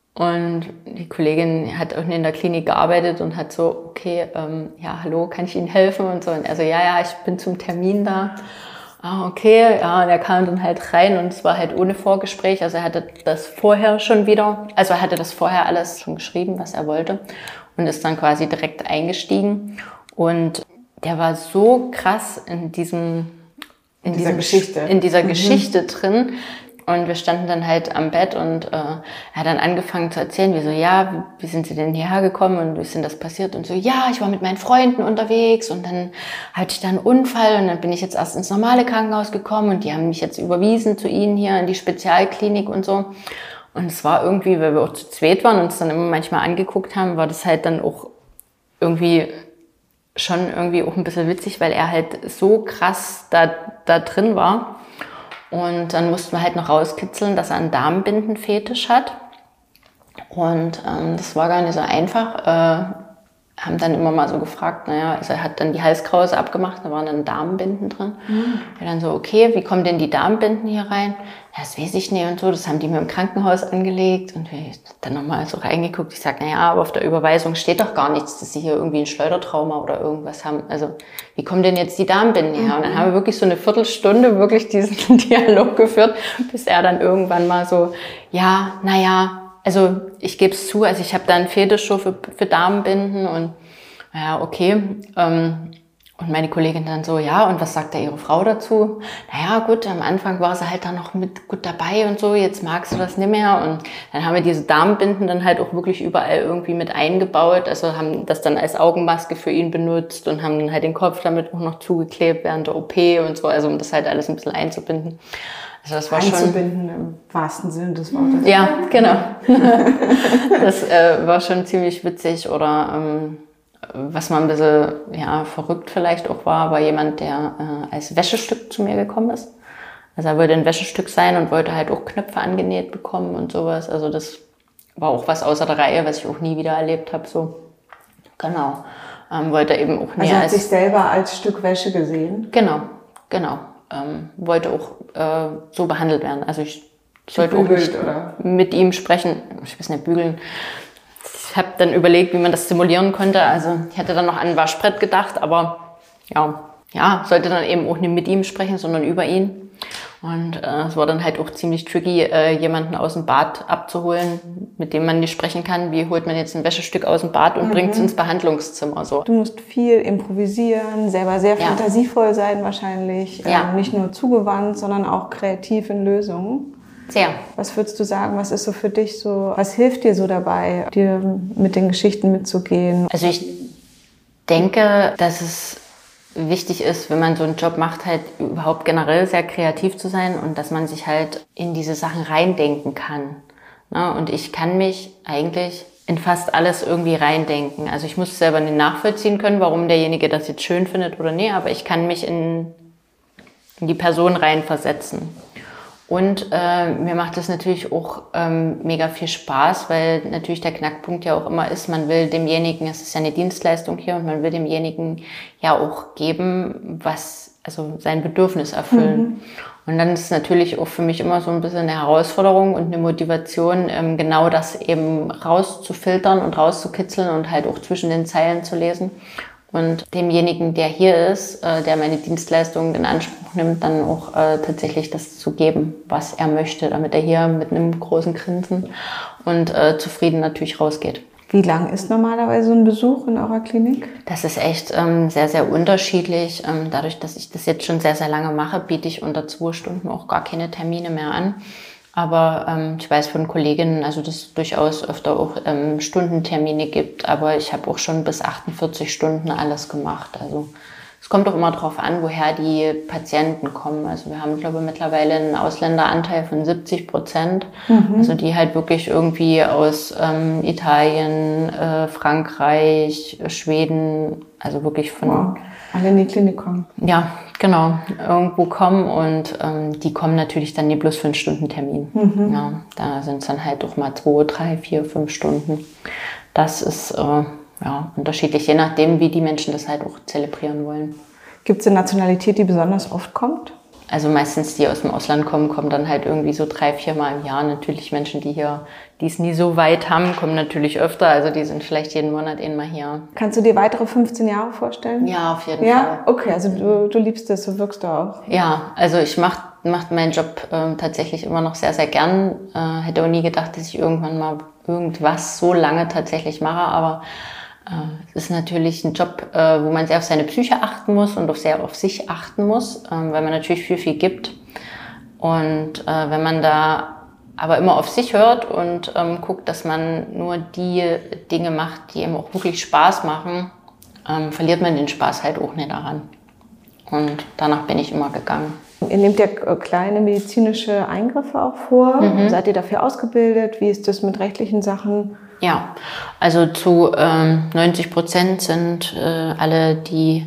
Und die Kollegin hat auch in der Klinik gearbeitet und hat so, okay, ähm, ja, hallo, kann ich Ihnen helfen? Und so. Und also, ja, ja, ich bin zum Termin da. Ah, okay, ja, und er kam dann halt rein und es war halt ohne Vorgespräch, also er hatte das vorher schon wieder, also er hatte das vorher alles schon geschrieben, was er wollte und ist dann quasi direkt eingestiegen und der war so krass in diesem, in, in dieser diesem, Geschichte, in dieser mhm. Geschichte drin. Und wir standen dann halt am Bett und äh, er hat dann angefangen zu erzählen, wie so, ja, wie sind Sie denn hierher gekommen und wie ist denn das passiert? Und so, ja, ich war mit meinen Freunden unterwegs und dann hatte ich da einen Unfall und dann bin ich jetzt erst ins normale Krankenhaus gekommen und die haben mich jetzt überwiesen zu Ihnen hier in die Spezialklinik und so. Und es war irgendwie, weil wir auch zu zweit waren und uns dann immer manchmal angeguckt haben, war das halt dann auch irgendwie schon irgendwie auch ein bisschen witzig, weil er halt so krass da, da drin war. Und dann mussten wir halt noch rauskitzeln, dass er einen Darmbindenfetisch hat. Und ähm, das war gar nicht so einfach. Äh, haben dann immer mal so gefragt, naja, also er hat dann die Halskrause abgemacht, da waren dann Darmbinden drin. Mhm. Und dann so, okay, wie kommen denn die Darmbinden hier rein? Ja, das weiß ich nicht und so, das haben die mir im Krankenhaus angelegt. Und wir dann nochmal so reingeguckt. Ich sag, naja, aber auf der Überweisung steht doch gar nichts, dass sie hier irgendwie ein Schleudertrauma oder irgendwas haben. Also, wie kommen denn jetzt die Darmbinden her? Mhm. Und dann haben wir wirklich so eine Viertelstunde wirklich diesen Dialog geführt, bis er dann irgendwann mal so, ja, naja, also ich gebe es zu, also ich habe da einen Fetisch für, für Darmbinden und ja, okay. Ähm, und meine Kollegin dann so, ja, und was sagt da Ihre Frau dazu? Naja, gut, am Anfang war sie halt dann noch mit gut dabei und so, jetzt mag sie das nicht mehr. Und dann haben wir diese Darmbinden dann halt auch wirklich überall irgendwie mit eingebaut, also haben das dann als Augenmaske für ihn benutzt und haben dann halt den Kopf damit auch noch zugeklebt während der O P und so, also um das halt alles ein bisschen einzubinden. Also das war einzubinden schon, im wahrsten Sinne des Wortes. Ja, genau. Das äh, war schon ziemlich witzig oder ähm, was mal ein bisschen ja, verrückt vielleicht auch war, war jemand, der äh, als Wäschestück zu mir gekommen ist. Also er wollte ein Wäschestück sein und wollte halt auch Knöpfe angenäht bekommen und sowas. Also das war auch was außer der Reihe, was ich auch nie wieder erlebt habe. So. Genau. Ähm, wollte eben auch also hat sich selber als Stück Wäsche gesehen? Genau, genau. Ähm, wollte auch äh, so behandelt werden. Also ich sollte auch nicht oder? mit ihm sprechen. Ich weiß nicht, bügeln. Ich habe dann überlegt, wie man das simulieren konnte. Also ich hatte dann noch an ein Waschbrett gedacht, aber ja, ja, sollte dann eben auch nicht mit ihm sprechen, sondern über ihn. Und äh, es war dann halt auch ziemlich tricky, äh, jemanden aus dem Bad abzuholen, mit dem man nicht sprechen kann. Wie holt man jetzt ein Wäschestück aus dem Bad und mhm. bringt es ins Behandlungszimmer? So. Du musst viel improvisieren, selber sehr ja. fantasievoll sein wahrscheinlich. Ja. Ähm, nicht nur zugewandt, sondern auch kreativ in Lösungen. Sehr. Was würdest du sagen, was ist so für dich so, was hilft dir so dabei, dir mit den Geschichten mitzugehen? Also ich denke, dass es wichtig ist, wenn man so einen Job macht, halt überhaupt generell sehr kreativ zu sein und dass man sich halt in diese Sachen reindenken kann. Und ich kann mich eigentlich in fast alles irgendwie reindenken. Also ich muss selber nicht nachvollziehen können, warum derjenige das jetzt schön findet oder nee, aber ich kann mich in, in die Person reinversetzen. Und äh, mir macht das natürlich auch ähm, mega viel Spaß, weil natürlich der Knackpunkt ja auch immer ist, man will demjenigen, es ist ja eine Dienstleistung hier und man will demjenigen ja auch geben, was, also sein Bedürfnis erfüllen. Mhm. Und dann ist es natürlich auch für mich immer so ein bisschen eine Herausforderung und eine Motivation, ähm, genau das eben rauszufiltern und rauszukitzeln und halt auch zwischen den Zeilen zu lesen. und demjenigen, der hier ist, äh, der meine Dienstleistungen in Anspruch nimmt, dann auch äh, tatsächlich das zu geben, was er möchte, damit er hier mit einem großen Grinsen und äh, zufrieden natürlich rausgeht. Wie lang ist normalerweise so ein Besuch in eurer Klinik? Das ist echt ähm, sehr, sehr unterschiedlich. Ähm, dadurch, dass ich das jetzt schon sehr, sehr lange mache, biete ich unter zwei Stunden auch gar keine Termine mehr an. Aber ähm, ich weiß von Kolleginnen, also dass es durchaus öfter auch ähm, Stundentermine gibt. Aber ich habe auch schon bis achtundvierzig Stunden alles gemacht. Also es kommt auch immer darauf an, woher die Patienten kommen. Also wir haben, glaube ich, mittlerweile einen Ausländeranteil von siebzig Prozent. Mhm. Also die halt wirklich irgendwie aus ähm, Italien, äh, Frankreich, Schweden, also wirklich von... Wow. Alle in die Klinik kommen. Ja, genau. Irgendwo kommen und ähm, die kommen natürlich dann nicht bloß für einen Stundentermin. Mhm. Ja, da sind es dann halt doch mal zwei, drei, vier, fünf Stunden. Das ist... Äh, Ja, unterschiedlich, je nachdem, wie die Menschen das halt auch zelebrieren wollen. Gibt es eine Nationalität, die besonders oft kommt? Also meistens, die aus dem Ausland kommen, kommen dann halt irgendwie so drei, vier Mal im Jahr. Natürlich Menschen, die hier, die es nie so weit haben, kommen natürlich öfter. Also die sind vielleicht jeden Monat einmal hier. Kannst du dir weitere fünfzehn Jahre vorstellen? Ja, auf jeden ja? Fall. Ja, okay, also du, du liebst das, so wirkst du auch. Ja, also ich mache mach meinen Job äh, tatsächlich immer noch sehr, sehr gern. Äh, hätte auch nie gedacht, dass ich irgendwann mal irgendwas so lange tatsächlich mache, aber es ist natürlich ein Job, wo man sehr auf seine Psyche achten muss und auch sehr auf sich achten muss, weil man natürlich viel, viel gibt. Und wenn man da aber immer auf sich hört und guckt, dass man nur die Dinge macht, die einem auch wirklich Spaß machen, verliert man den Spaß halt auch nicht daran. Und danach bin ich immer gegangen. Ihr nehmt ja kleine medizinische Eingriffe auch vor. Mhm. Seid ihr dafür ausgebildet? Wie ist das mit rechtlichen Sachen? Ja, also zu ähm, neunzig Prozent sind äh, alle, die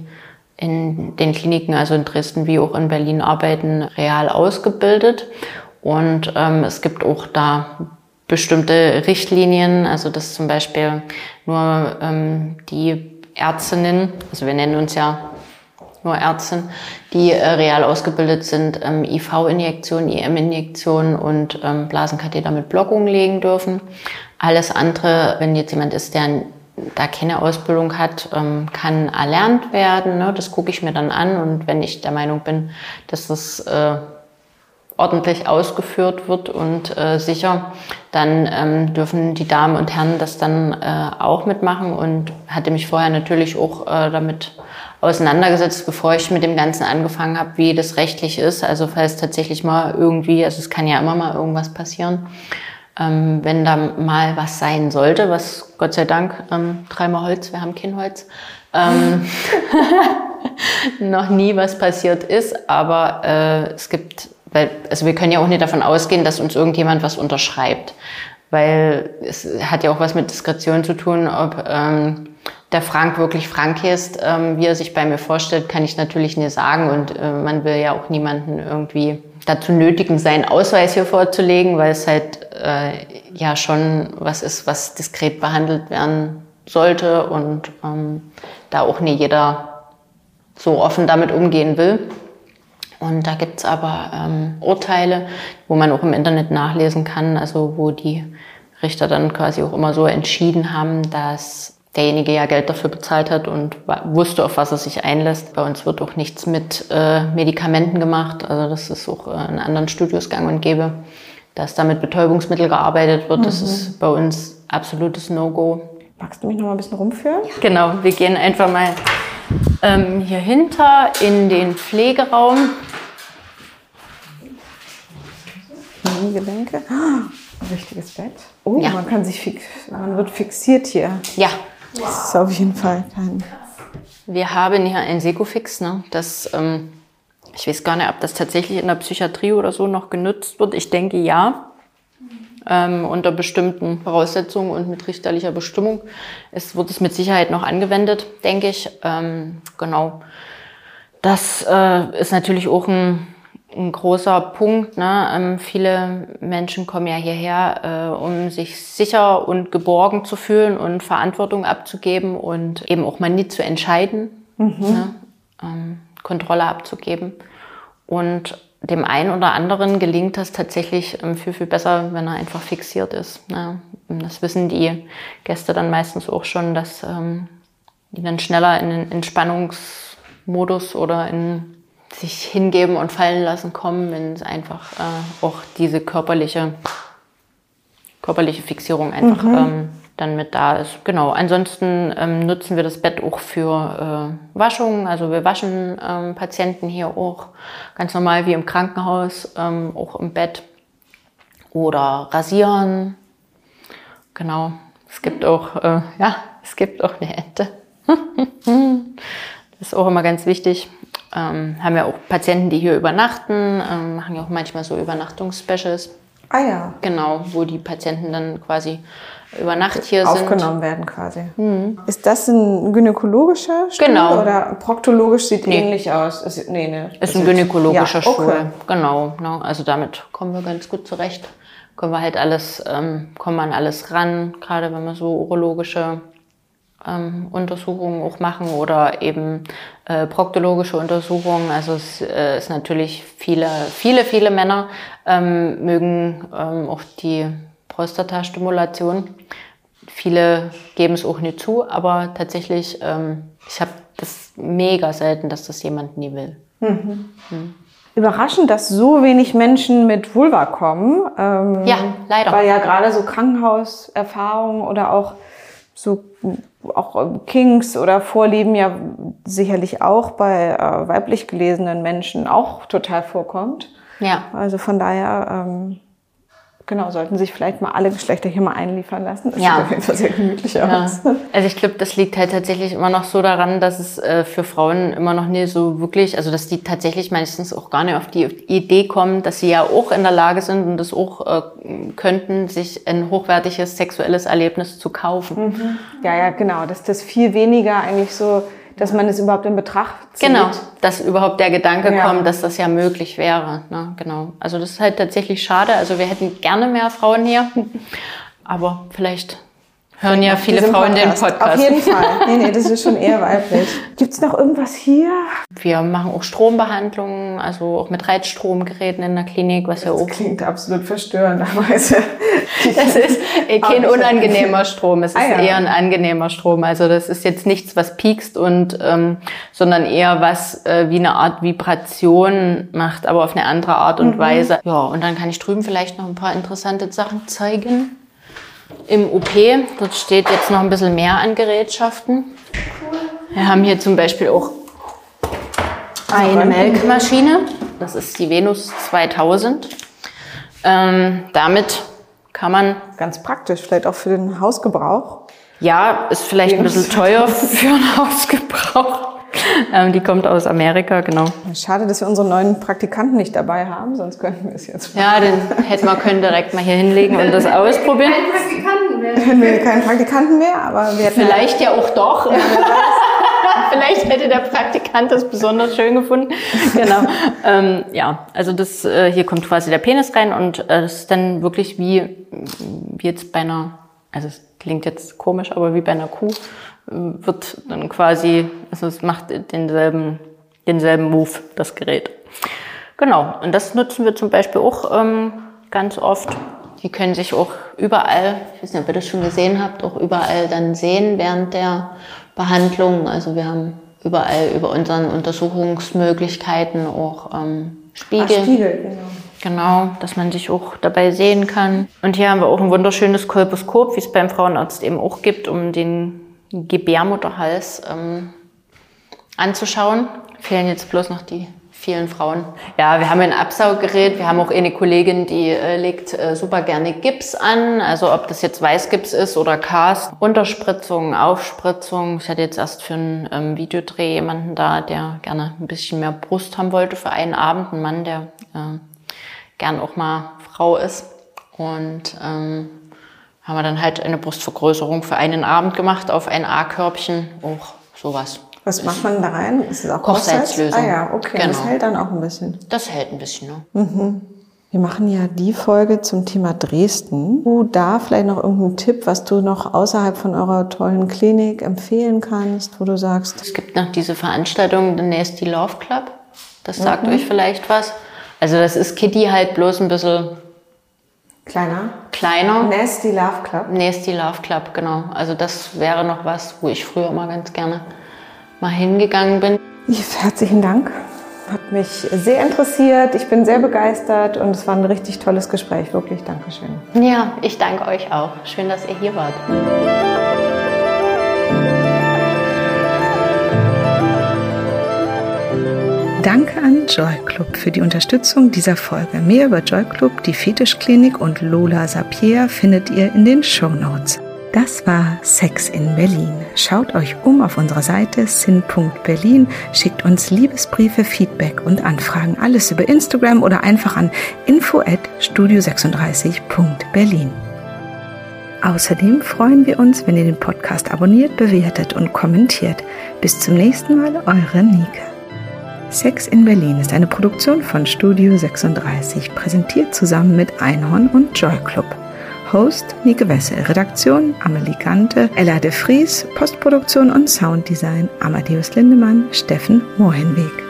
in den Kliniken, also in Dresden wie auch in Berlin arbeiten, real ausgebildet. Und ähm, es gibt auch da bestimmte Richtlinien, also dass zum Beispiel nur ähm, die Ärztinnen, also wir nennen uns ja nur Ärztinnen, die äh, real ausgebildet sind, ähm, I V-Injektionen, I M-Injektionen und ähm, Blasenkatheter mit Blockung legen dürfen. Alles andere, wenn jetzt jemand ist, der da keine Ausbildung hat, ähm, kann erlernt werden. Ne? Das gucke ich mir dann an und wenn ich der Meinung bin, dass das äh, ordentlich ausgeführt wird und äh, sicher, dann ähm, dürfen die Damen und Herren das dann äh, auch mitmachen und hatte mich vorher natürlich auch äh, damit auseinandergesetzt, bevor ich mit dem Ganzen angefangen habe, wie das rechtlich ist. Also falls tatsächlich mal irgendwie, also es kann ja immer mal irgendwas passieren, ähm, wenn da mal was sein sollte, was Gott sei Dank, ähm, dreimal Holz, wir haben kein Holz, ähm, noch nie was passiert ist, aber äh, es gibt, weil, also wir können ja auch nicht davon ausgehen, dass uns irgendjemand was unterschreibt, weil es hat ja auch was mit Diskretion zu tun, ob ähm, der Frank wirklich Frank ist, ähm, wie er sich bei mir vorstellt, kann ich natürlich nicht sagen und äh, man will ja auch niemanden irgendwie dazu nötigen, seinen Ausweis hier vorzulegen, weil es halt äh, ja schon was ist, was diskret behandelt werden sollte und ähm, da auch nicht jeder so offen damit umgehen will. Und da gibt's aber ähm, Urteile, wo man auch im Internet nachlesen kann, also wo die Richter dann quasi auch immer so entschieden haben, dass derjenige ja Geld dafür bezahlt hat und wusste, auf was er sich einlässt. Bei uns wird auch nichts mit äh, Medikamenten gemacht, also das ist auch äh, in anderen Studios gang und gäbe, dass da mit Betäubungsmitteln gearbeitet wird. Mhm. Das ist bei uns absolutes No-Go. Magst du mich noch mal ein bisschen rumführen? Genau, wir gehen einfach mal ähm, hier hinter in den Pflegeraum. Gelenke. Ein richtiges Bett. Oh, ja. man kann sich fix, man wird fixiert hier. Ja. Das ist auf jeden Fall kein... Wir haben hier ein Sekufix, ne? Das, ähm, ich weiß gar nicht, ob das tatsächlich in der Psychiatrie oder so noch genutzt wird. Ich denke ja. Ähm, unter bestimmten Voraussetzungen und mit richterlicher Bestimmung. Es wird es mit Sicherheit noch angewendet, denke ich. Ähm, genau. Das äh, ist natürlich auch ein, ein großer Punkt. Ne? Ähm, viele Menschen kommen ja hierher, äh, um sich sicher und geborgen zu fühlen und Verantwortung abzugeben und eben auch mal nie zu entscheiden, mhm. ne? ähm, Kontrolle abzugeben. Und dem einen oder anderen gelingt das tatsächlich viel, viel besser, wenn er einfach fixiert ist. Ja, das wissen die Gäste dann meistens auch schon, dass ähm, die dann schneller in den Entspannungsmodus oder in sich hingeben und fallen lassen kommen, wenn es einfach äh, auch diese körperliche, körperliche Fixierung einfach mhm. ähm, dann mit da ist. Genau. Ansonsten ähm, nutzen wir das Bett auch für äh, Waschungen. Also wir waschen ähm, Patienten hier auch ganz normal wie im Krankenhaus, ähm, auch im Bett. Oder rasieren. Genau. Es gibt auch, äh, ja, es gibt auch eine Ente. Das ist auch immer ganz wichtig. Ähm, haben ja auch Patienten, die hier übernachten, ähm, machen ja auch manchmal so Übernachtungsspecials. Ah ja. Genau, wo die Patienten dann quasi über Nacht hier aufgenommen sind. Aufgenommen werden quasi. Mhm. Ist das ein gynäkologischer Stuhl? Genau. Oder proktologisch sieht nee. ähnlich aus? Ist, nee, ne, ist ein gynäkologischer ja, okay. Stuhl. Genau. Ne, also damit kommen wir ganz gut zurecht. Können wir halt alles, ähm, kommen an alles ran, gerade wenn wir so urologische ähm, Untersuchungen auch machen oder eben äh, proktologische Untersuchungen. Also es äh, ist natürlich viele, viele, viele Männer ähm, mögen ähm, auch die Prostatastimulation. Viele geben es auch nicht zu, aber tatsächlich, ähm, ich habe das mega selten, dass das jemand nie will. Mhm. Mhm. Überraschend, dass so wenig Menschen mit Vulva kommen. Ähm, ja, leider. Weil ja gerade so Krankenhauserfahrungen oder auch so auch Kinks oder Vorlieben ja sicherlich auch bei äh, weiblich gelesenen Menschen auch total vorkommt. Ja. Also von daher, ähm, genau, sollten sich vielleicht mal alle Geschlechter hier mal einliefern lassen. Das ja. sieht auf jeden Fall sehr gemütlich aus. Ja. Also ich glaube, das liegt halt tatsächlich immer noch so daran, dass es äh, für Frauen immer noch nie so wirklich, also dass die tatsächlich meistens auch gar nicht auf die Idee kommen, dass sie ja auch in der Lage sind und das auch äh, könnten, sich ein hochwertiges sexuelles Erlebnis zu kaufen. Mhm. Ja, ja, genau. Dass das viel weniger eigentlich so, dass man es überhaupt in Betracht zieht. Genau, dass überhaupt der Gedanke ja. kommt, dass das ja möglich wäre. Ne? Genau. Also das ist halt tatsächlich schade. Also wir hätten gerne mehr Frauen hier, aber vielleicht hören ja viele Frauen den Podcast. Auf jeden Fall. Nee, nee, das ist schon eher weiblich. Gibt's noch irgendwas hier? Wir machen auch Strombehandlungen, also auch mit Reizstromgeräten in der Klinik, was das ja auch... Das klingt absolut verstörenderweise. Das ist kein unangenehmer Strom, es ist ah, ja. eher ein angenehmer Strom. Also das ist jetzt nichts, was piekst, und, ähm, sondern eher was äh, wie eine Art Vibration macht, aber auf eine andere Art und mhm. Weise. Ja, und dann kann ich drüben vielleicht noch ein paar interessante Sachen zeigen. Im O P, dort steht jetzt noch ein bisschen mehr an Gerätschaften. Wir haben hier zum Beispiel auch eine Melkmaschine. Das ist die Venus zweitausend. Ähm, damit kann man... Ganz praktisch, vielleicht auch für den Hausgebrauch. Ja, ist vielleicht Venus ein bisschen teuer für den Hausgebrauch. Ähm, die kommt aus Amerika, genau. Schade, dass wir unsere neuen Praktikanten nicht dabei haben, sonst könnten wir es jetzt machen. Ja, den hätten wir können direkt mal hier hinlegen und das ausprobieren. Keinen Praktikanten mehr. Hätten wir keinen Praktikanten mehr, aber wir hätten... Vielleicht ja auch doch. Ja, vielleicht hätte der Praktikant das besonders schön gefunden. Genau. Ähm, ja, also das äh, hier kommt quasi der Penis rein und äh, das ist dann wirklich wie, wie jetzt bei einer, also es klingt jetzt komisch, aber wie bei einer Kuh, wird dann quasi, also es macht denselben, denselben Move, das Gerät. Genau, und das nutzen wir zum Beispiel auch ähm, ganz oft. Die können sich auch überall, ich weiß nicht, ob ihr das schon gesehen habt, auch überall dann sehen während der Behandlung. Also wir haben überall über unseren Untersuchungsmöglichkeiten auch ähm, Spiegel. Ach, Spiegel, genau. Genau, dass man sich auch dabei sehen kann. Und hier haben wir auch ein wunderschönes Kolposkop, wie es beim Frauenarzt eben auch gibt, um den Gebärmutterhals ähm, anzuschauen. Fehlen jetzt bloß noch die vielen Frauen. Ja, wir haben ein Absauggerät. Wir haben auch eine Kollegin, die äh, legt äh, super gerne Gips an. Also ob das jetzt Weißgips ist oder Cast. Unterspritzung, Aufspritzung. Ich hatte jetzt erst für einen ähm, Videodreh jemanden da, der gerne ein bisschen mehr Brust haben wollte für einen Abend. Ein Mann, der äh, gern auch mal Frau ist. Und ähm, haben wir dann halt eine Brustvergrößerung für einen Abend gemacht auf ein A-Körbchen. Auch sowas. Was macht man da rein? Ist das auch Kochsalzlösung. Ah ja, okay. Genau. Das hält dann auch ein bisschen. Das hält ein bisschen, ne? Mhm. Wir machen ja die Folge zum Thema Dresden. Du da vielleicht noch irgendeinen Tipp, was du noch außerhalb von eurer tollen Klinik empfehlen kannst, wo du sagst... Es gibt noch diese Veranstaltung, der Nasty Love Club. Das sagt mhm. euch vielleicht was. Also das ist Kitty halt bloß ein bisschen... Kleiner? kleiner. Nasty Love Club. Nasty Love Club, genau. Also das wäre noch was, wo ich früher immer ganz gerne mal hingegangen bin. Yves, herzlichen Dank. Hat mich sehr interessiert. Ich bin sehr begeistert und es war ein richtig tolles Gespräch. Wirklich, Dankeschön. Ja, ich danke euch auch. Schön, dass ihr hier wart. Danke an Joy Club für die Unterstützung dieser Folge. Mehr über Joy Club, die Fetischklinik und Lola Sapieha findet ihr in den Shownotes. Das war Sex in Berlin. Schaut euch um auf unserer Seite sin punkt berlin, schickt uns Liebesbriefe, Feedback und Anfragen. Alles über Instagram oder einfach an info at studio sechsunddreißig punkt berlin. Außerdem freuen wir uns, wenn ihr den Podcast abonniert, bewertet und kommentiert. Bis zum nächsten Mal, eure Nike. Sex in Berlin ist eine Produktion von Studio sechsunddreißig, präsentiert zusammen mit Einhorn und Joy Club. Host Nike Wessel, Redaktion Amelie Gante, Ella de Vries, Postproduktion und Sounddesign Amadeus Lindemann, Steffen Mohenweg.